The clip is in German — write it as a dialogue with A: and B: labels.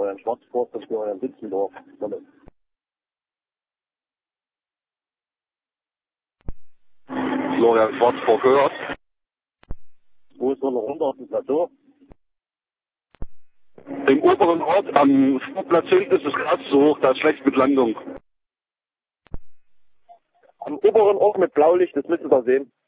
A: Florian Schwarzkopf, das Florian Sitzendorf.
B: Florian Schwarzkopf gehört.
A: Wo ist so noch runter auf dem Plateau?
B: Im oberen Ort am Flugplatz hinten ist das Gras so hoch, da ist schlecht mit Landung.
A: Am oberen Ort mit Blaulicht, das müsst ihr da sehen.